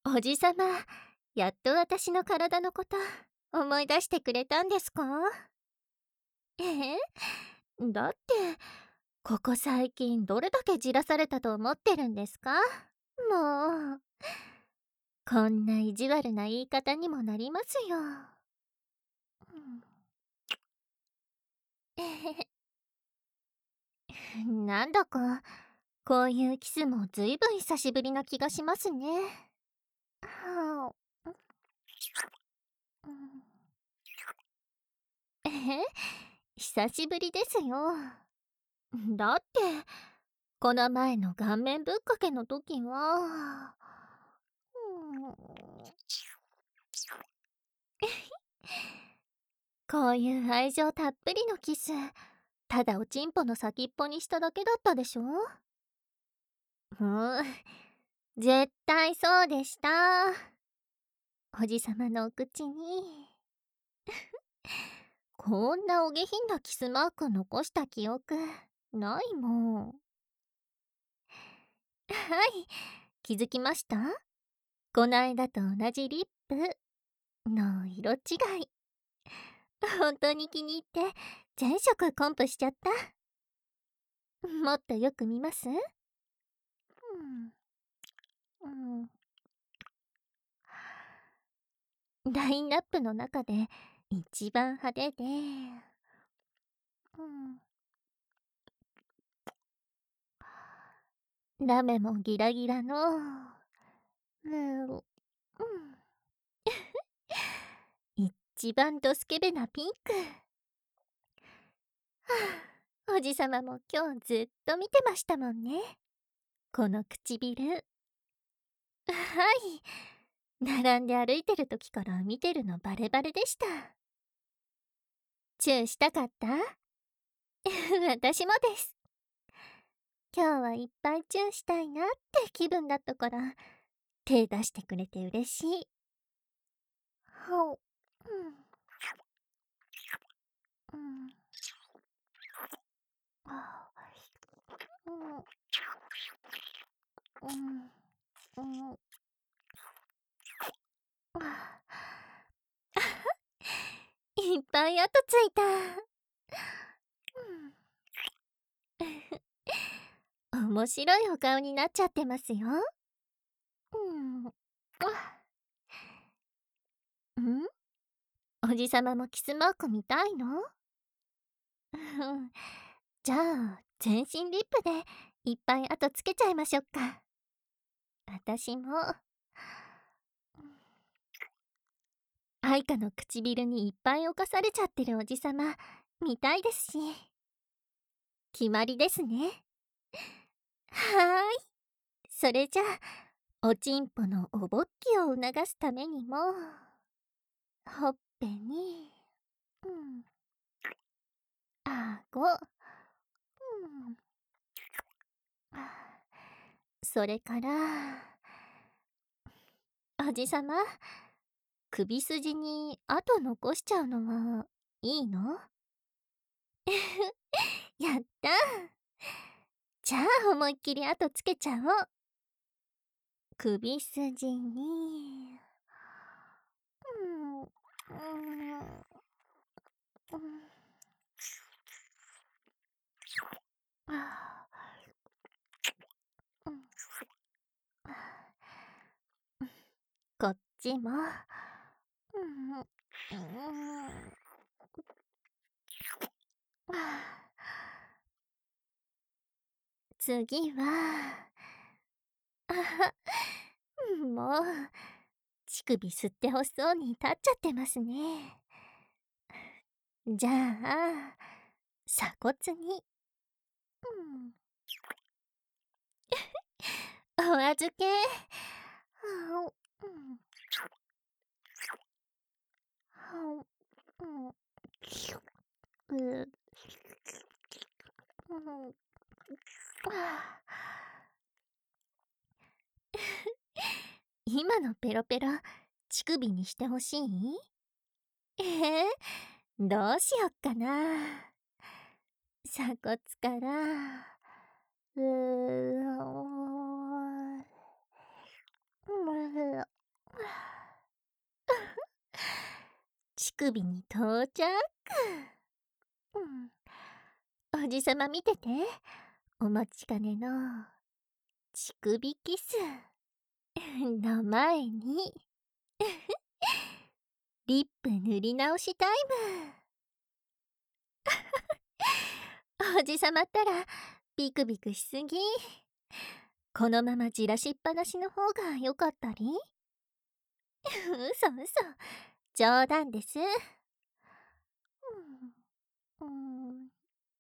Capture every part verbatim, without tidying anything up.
おじさま、やっと私の体のこと思い出してくれたんですか？ええ？だって、ここ最近どれだけじらされたと思ってるんですか？もう、こんな意地悪な言い方にもなりますよ。うん。えへへ。なんだか、こういうキスもずいぶん久しぶりな気がしますね。はあ。うん。えへ？久しぶりですよ。だって、この前の顔面ぶっかけの時は、うーん。こういう愛情たっぷりのキス、ただおちんぽの先っぽにしただけだったでしょ？ふーん、絶対そうでした。おじさまのお口に。こんなお下品なキスマーク残した記憶、ないもん。はい、気づきました？こないだと同じリップの色違い。本当に気に入って全色コンプしちゃった。もっとよく見ます？うん。うん。ラインナップの中で一番派手で、うん。ラメもギラギラの、うん、うん。一番ドスケベなピンク。はあ、おじさまも今日ずっと見てましたもんね。この唇。はい。並んで歩いてる時から見てるのバレバレでした。チューしたかった？私もです。今日はいっぱいチューしたいなって気分だったから、手出してくれて嬉しい。ほう。うん。うん。あうん。うん。うん。あいっぱい跡ついた。うん。面白いお顔になっちゃってますよ。うん。あん？おじさまもキスマーク見たいの？うんじゃあ、全身リップでいっぱい跡つけちゃいましょっか。あたしも。愛花の唇にいっぱい侵されちゃってるおじさま、見たいですし。決まりですね。はーい。それじゃあ、おちんぽのおぼっきを促すためにも、ほっぺに、うん、あご、うん、それから、おじさま、首筋に跡残しちゃうのはいいの？やったじゃあ思いっきり跡つけちゃおう。首筋に、うん、うん、うん、あうん、こっちも、うん、うん、次は、あは、もう、乳首吸ってほしそうに立っちゃってますね。じゃあ、鎖骨に、うん、お預け。はうん、はうん、う、うん、あ今のペロペロ、乳首にしてほしい？えー、どうしよっかな。鎖骨から、うーおー、 乳首に到着。うん、おじさま見てて。お待ちかねの乳首キスの前にリップ塗り直しタイム。おじさまったらビクビクしすぎ。このままじらしっぱなしの方が良かったり。嘘嘘、冗談です。うん、うん、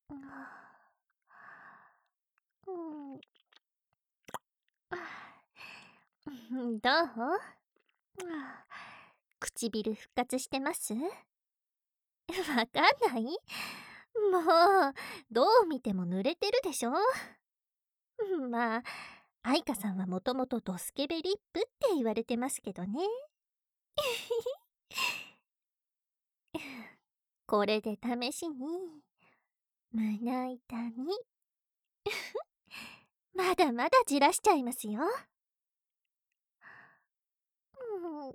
うん、どう？唇復活してます？わかんない？もう、どう見ても濡れてるでしょ。まあ、愛花さんはもともとドスケベリップって言われてますけどね。これで試しに胸板にまだまだじらしちゃいますよ。うん、うん、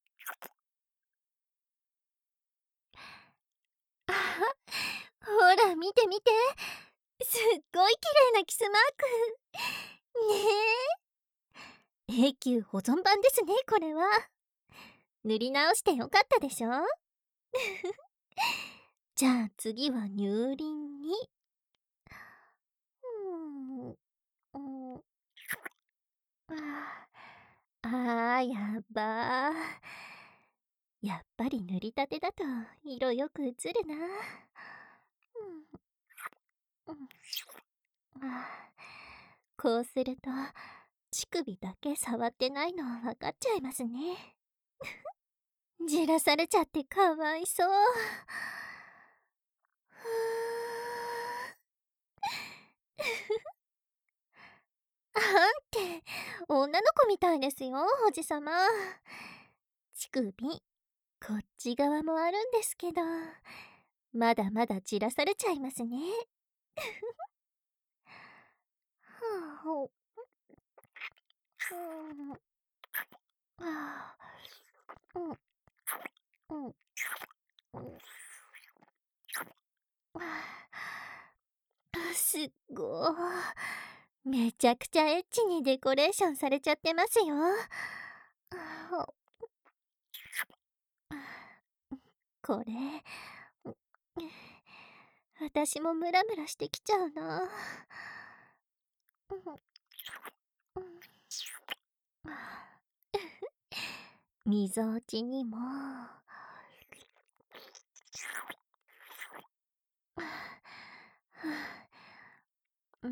あほら見て見て、すっごい綺麗なキスマークねえ、永久保存版ですね。これは塗り直してよかったでしょ。じゃあ次は乳輪に。うん、うん、ああー、やっばー。やっぱり塗りたてだと色よく映るな。うん、うん、あー、こうすると乳首だけ触ってないの分かっちゃいますね。じらされちゃってかわいそう。あんって女の子みたいですよ、おじさま。乳首こっち側もあるんですけど、まだまだじらされちゃいますね。はあ、うん、あうん、うん、うん、あすっごー。めちゃくちゃエッチにデコレーションされちゃってますよ。あこれ、私もムラムラしてきちゃうな。みぞおちにも。ん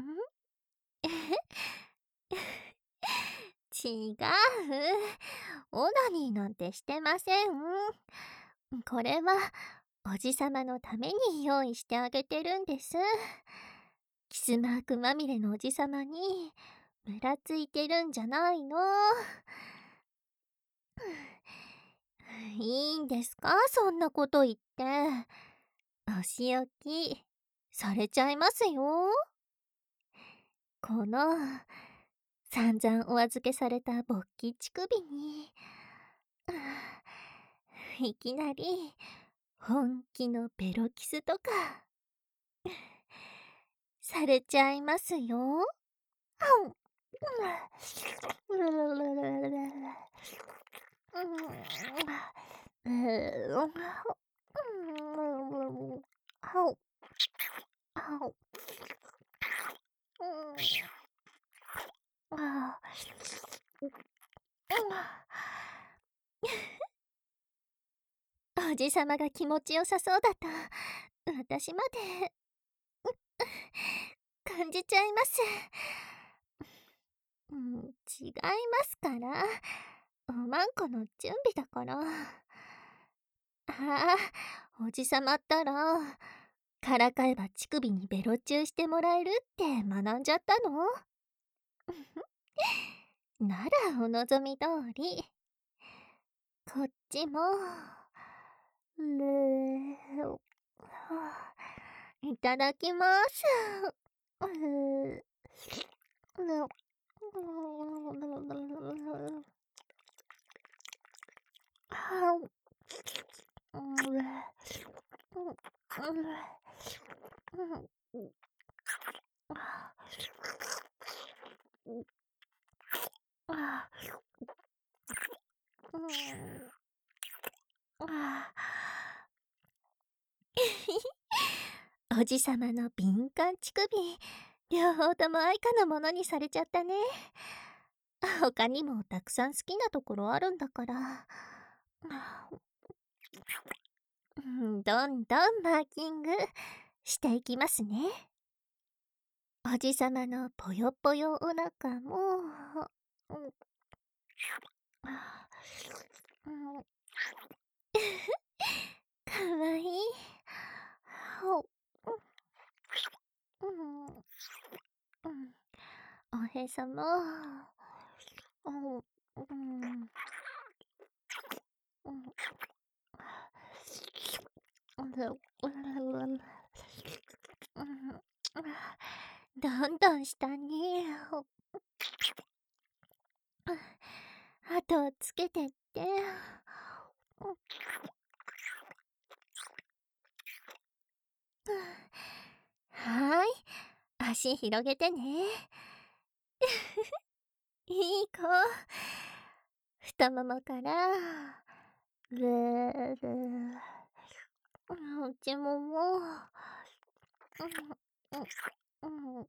違う。オナニーなんてしてません。これはおじさまのために用意してあげてるんです。キスマークまみれのおじさまにムラついてるんじゃないの。いいんですか、そんなこと言って。お仕置きされちゃいますよ。この散々お預けされた勃起乳首にいきなり本気のベロキスとかされちゃいますよ。おじさまが気持ちよさそうだと私まで感じちゃいます。うん、違いますから。おまんこの準備だから。ああ、おじさまったら、からかえば乳首にベロチューしてもらえるって学んじゃったの。ならお望み通り。こっちも、るいただきます。うおじさまの敏感乳首、両方とも愛花のものにされちゃったね。他にもたくさん好きなところあるんだから。うん、どんどんマーキングしていきますね。おじさまのぽよぽよお腹も、うん、うん、かわいい。ほうん、うん、おへそも、うん、うん、うん、どんどん下に、あとつけてって。はーい、足広げてね。いい子。太ももから、ぐーるー。内もも。うん、うん、うん。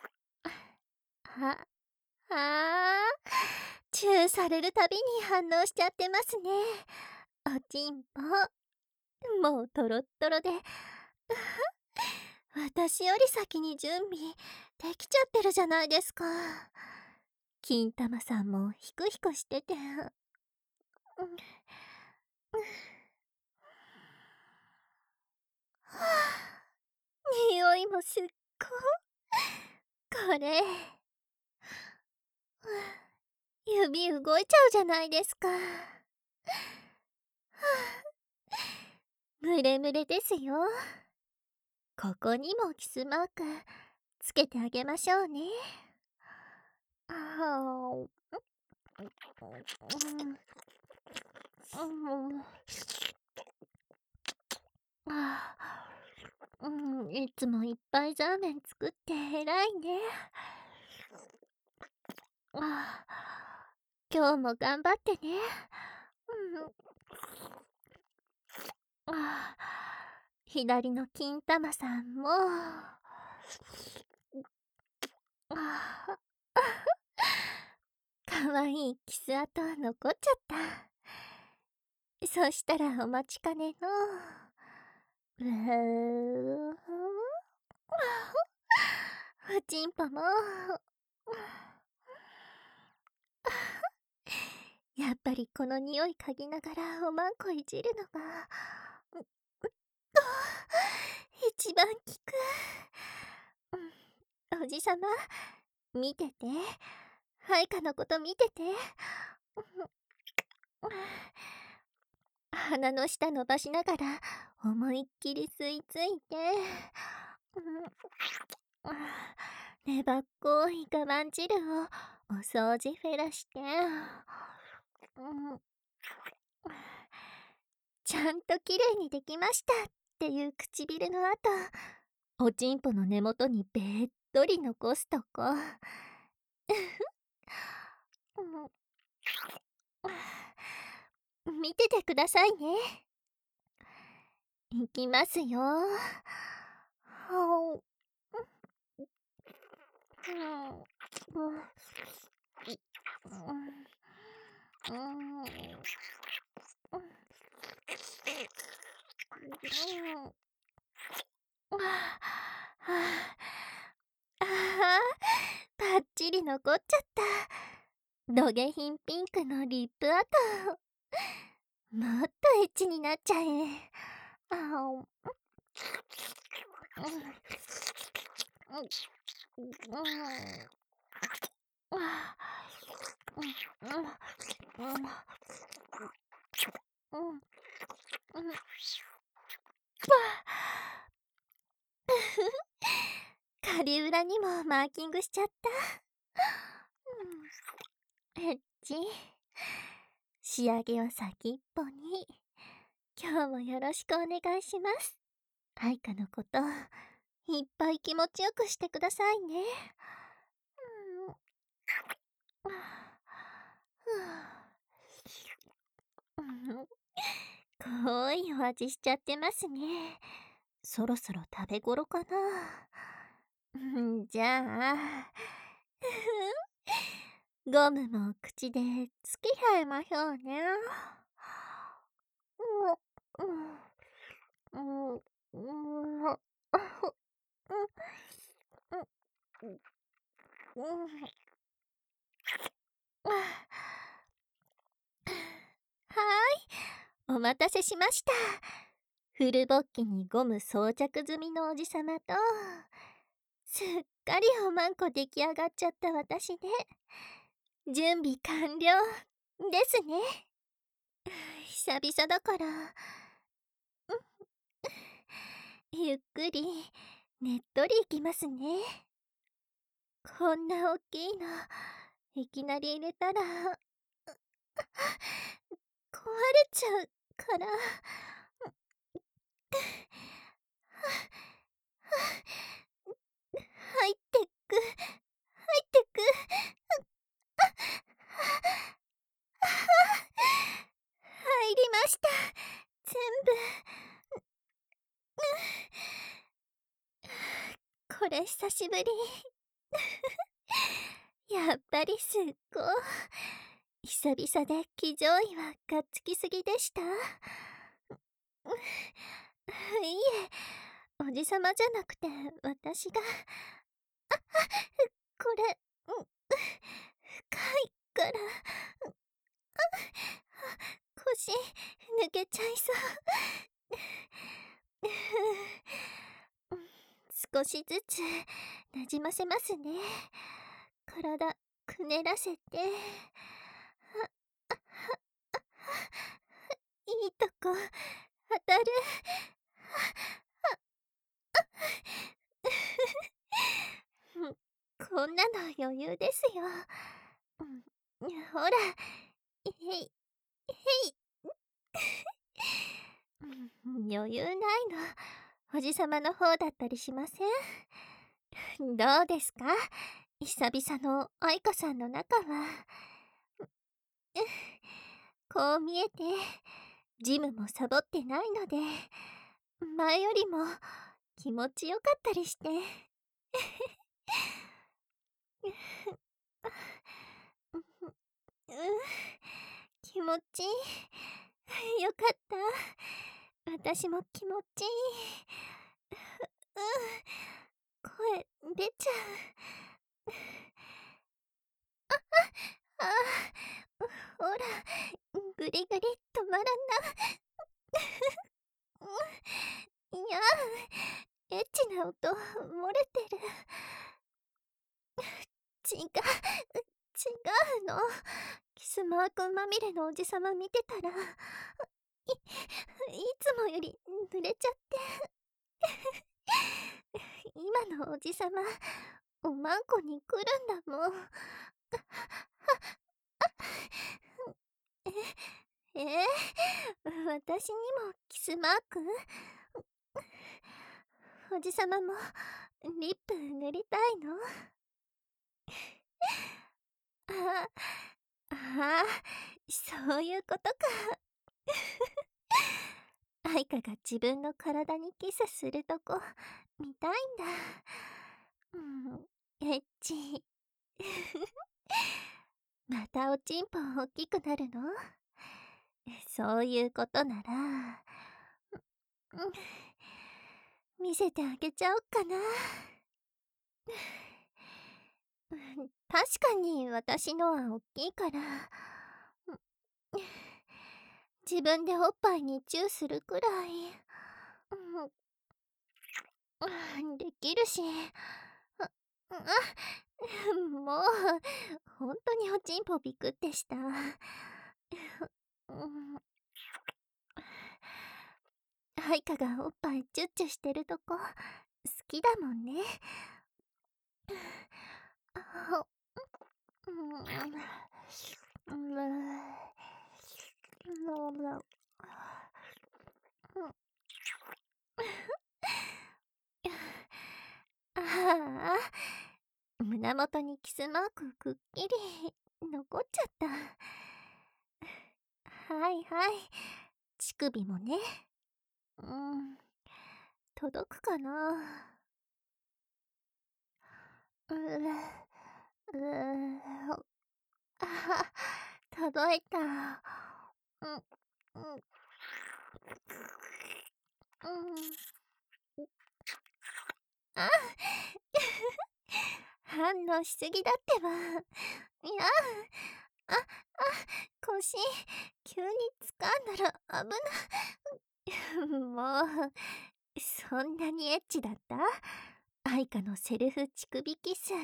は、あー。チューされるたびに反応しちゃってますね。おちんぽ。もうトロットロで。私より先に準備できちゃってるじゃないですか。金玉さんもヒクヒクしてて。うん、はぁ、匂いもすっごこれ、指動いちゃうじゃないですか。ムレムレですよ。ここにもキスマークつけてあげましょうね。あー、うん、あー、うん、いつもいっぱいザーメン作って偉いね。あー、今日も頑張ってね。うん、あー、左の金玉さんも。あー、かわいいキス跡残っちゃった。そしたらお待ちかねの、うーおちんぽも、やっぱりこの匂い嗅ぎながらおまんこいじるのが、う、う一番効く。うん、おじさま、見てて。ハイカのこと見てて。鼻の下伸ばしながら思いっきり吸い付いて、うん、粘っこい我慢汁をお掃除フェラして、うん、ちゃんときれいにできましたっていう唇の後、おちんぽの根元にべっとり残すとこ。うん、見ててくださいね。いきますよ。はお。うん。うん。うん。うん。ああ、ああ、ぱっちり残っちゃった。ドゲヒンピンクのリップ跡。もっとエッチになっちゃえ。あお。うん。うん。うん。あうん。うん。うん。うん。うん。狩裏にもマーキングしちゃった。うん、エッチ。仕上げは先っぽに。 今日もよろしくお願いします。愛花のこと、いっぱい気持ちよくしてくださいね。うん。ふぅ。うん。濃いお味しちゃってますね。そろそろ食べ頃かな。うん、じゃあ、ゴムも口でつけちゃいましょうね。うん、うん、うん、うん、うん、うん、はーい、お待たせしました。フルボッキにゴム装着済みのおじさまと、すっかりおまんこ出来上がっちゃった私ね。準備完了ですね。久々だから、ゆっくり、ねっとりいきますね。こんなおっきいの、いきなり入れたら、壊れちゃうから。入ってく、入ってく。入りました。全部。これ久しぶり。やっぱりすっごい。久々で騎乗位はがっつきすぎでした。いえ、おじさまじゃなくて私が。これ、うん、深いから、腰抜けちゃいそう。少しずつなじませますね。体くねらせて、いいとこ当たる。こんなの余裕ですよ。うん、ほら、へい、へい。うん、余裕ないの、おじさまの方だったりしません？どうですか、久々の愛花さんの中は。こう見えて、ジムもサボってないので、前よりも気持ちよかったりして。うん、気持ちいい。よかった。私も気持ちいい。うん、声出ちゃう。ああ、ほら、ぐりぐり止まらな。いや、エッチな音漏れてる。違う、違うの。キスマークまみれのおじさま見てたら、い、いつもより濡れちゃって。今のおじさま、おまんこに来るんだもん。え、えー、私にもキスマーク？おじさまもリップ塗りたいの？ああ、ああ、そういうことか。愛花が自分の体にキスするとこ見たいんだ。うん、エッチ。またおちんぽ大きくなるの？そういうことなら、うん、見せてあげちゃおっかな。うん、確かに私のは大きいから、うん、自分でおっぱいにチューするくらい、うん、できるし、あ、あ、もう、ほんとにおちんぽビクってした。うん、愛花がおっぱいチュッチュしてるとこ、好きだもんね。あ、うん、うん、うん、 胸元にキスマークくっきり残っちゃった。はいはい。乳首もね。うん。届くかな。うう、うう、あ、届いた。うん、うん。うん。あ、反応しすぎだってば。いや、あ、あ、腰、急に掴んだら危な。もう、そんなにエッチだった？愛花のセルフ乳首キス。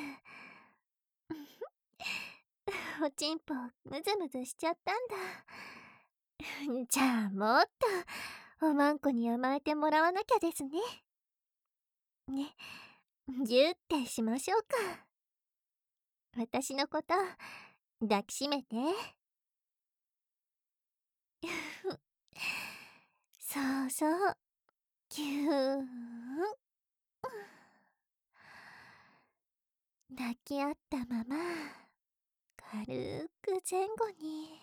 おちんぽムズムズしちゃったんだ。じゃあもっとおまんこに甘えてもらわなきゃですね。ね、ぎゅってしましょうか。私のこと抱きしめて。そうそう、ぎゅーん。抱き合ったまま軽く前後に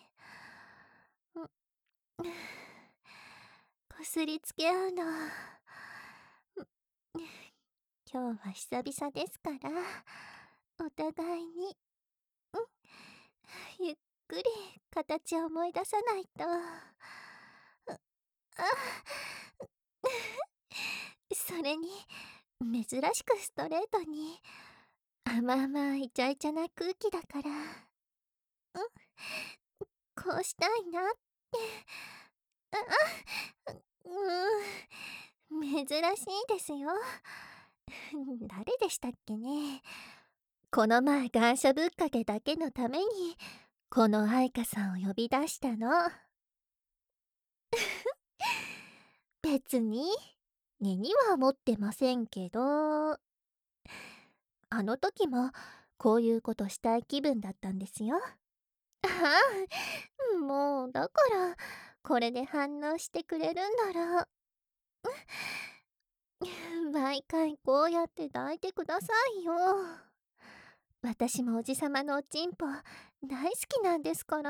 こすりつけ合うの。今日は久々ですから、お互いに、うん、ゆっくり形を思い出さないと。あ、それに珍しくストレートに甘々イチャイチャな空気だから、うん、こうしたいなって。ああ、うん、珍しいですよ。誰でしたっけね。この前願書ぶっかけだけのためにこの愛花さんを呼び出したの。別に根には持ってませんけど、あの時もこういうことしたい気分だったんですよ。ああ、もうだからこれで反応してくれるんなら毎回こうやって抱いてくださいよ。私もおじさまのおちんぽ大好きなんですから。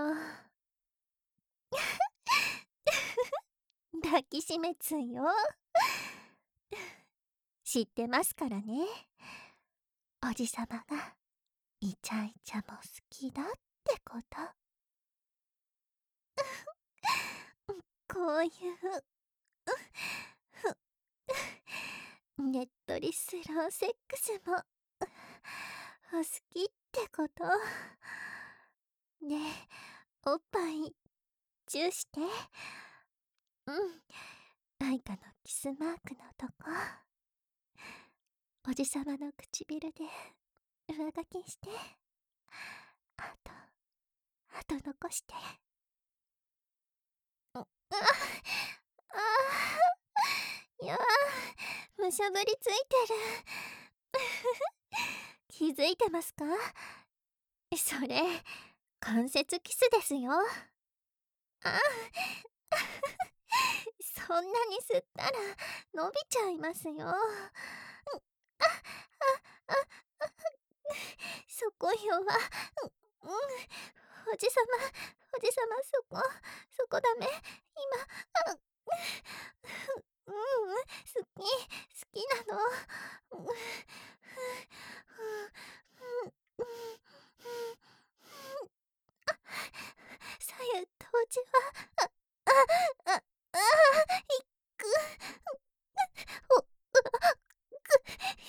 抱きしめつよ。知ってますからね。おじさまがイチャイチャも好きだってこと。こういうねっとりスローセックスもお好きってこと。ねえ、おっぱいチューして。うん、愛花のキスマークのとこ、おじさまの唇で上書きして、あとあと残して。あああ、いやー、むしゃぶりついてる。気づいてますか？それ関節キスですよ。あそんなに吸ったら伸びちゃいますよ。ああああ、そこよは、うん、おじさま、おじさま、そこそこダメ。今、あ、うん、好き、好きなの。うん、左右同時は、あ、あ、あ、あ、いく、お、う、く、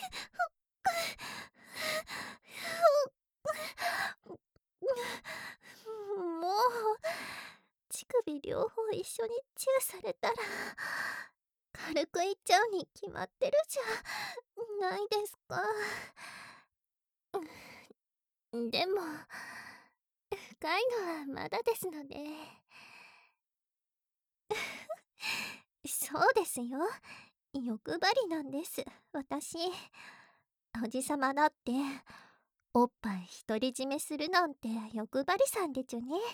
もう、乳首両方一緒にチューされたら、軽くいっちゃうに決まってるじゃないですか。でも、深いのはまだですので。そうですよ。欲張りなんです、私。おじさまだって、おっぱい独り占めするなんて欲張りさんでちゅね。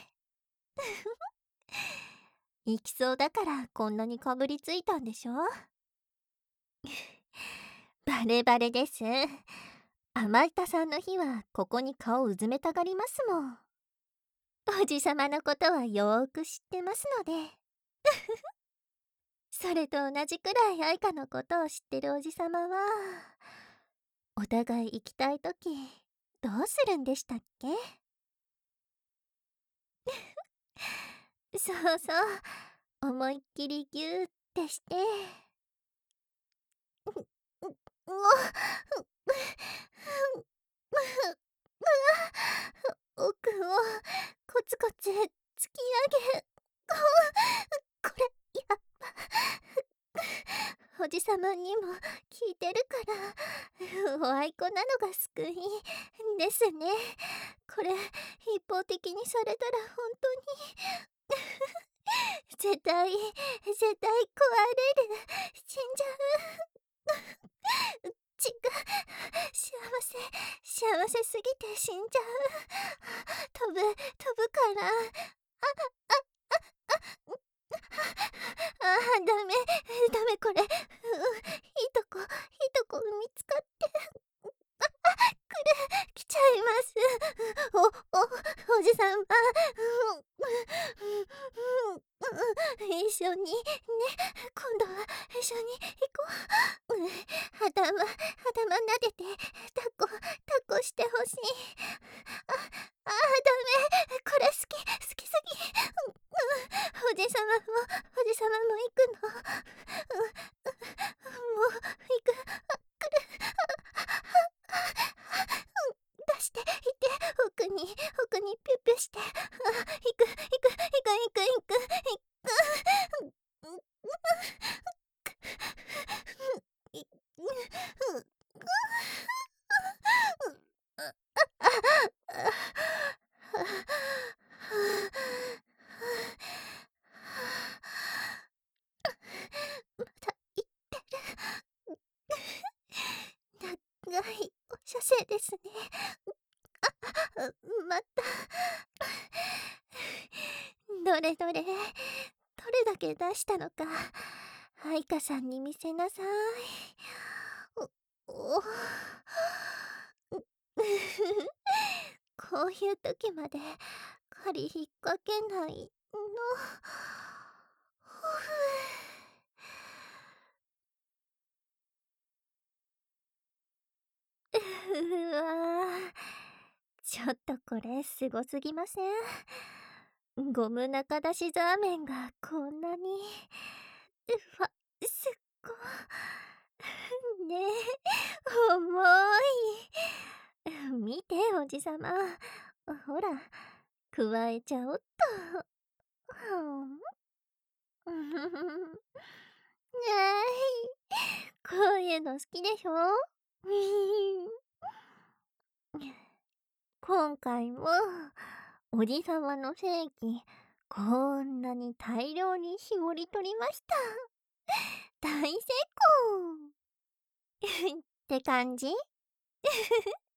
行きそうだからこんなにかぶりついたんでしょ。バレバレです。 甘いたさんの日はここに顔うずめたがりますもん。おじさまのことはよーく知ってますので。それと同じくらい愛花のことを知ってるおじさまは、お互い行きたいとき、どうするんでしたっけ？そうそう、思いっきりギューってして、う、う、うお、奥をコツコツ突き上げ、これ、やっぱ、おじさまにも聞いてるから、おあいこなのが救いですね。これ、一方的にされたら本当に絶対、絶対壊れる。死んじゃう。ちが、幸せ、幸せすぎて死んじゃう。飛ぶ、飛ぶから。あ、あ、あ、あ、ああ、ダメ、ダメこれ。う、いいとこ、いいとこ見つかって。あ、あ、来る、来ちゃいます。お、お、おじさま。一緒に、ね、今度は一緒に行こう。うん、頭、頭撫でて、抱っこ、抱っこしてほしい。あ、あ、ダメ、これ好き、好きすぎ。うん、おじさまも、おじさまも行くの。うん、もう、行く。あ、来る。あ、あ、あ、うん、出して、いて、奥に、奥にピュッピュして。あ、行く、行く、行く、行く、行く、行く。まだ言ってる。長いお射精ですね。あ、また。どれどれ、どれだけ出したのか、愛花さんに見せなさい。お、おこういう時まで針引っ掛けないの。うわー、ちょっとこれすごすぎません？ゴム中出しザーメンがこんなに。うわ、すっごねえ、重い。見ておじさま、ほら、加えちゃおっと。はん、うふふん、ねえ、こういうの好きでしょ？今回もおじさまの正義、こんなに大量に絞り取りました。大成功って感じ？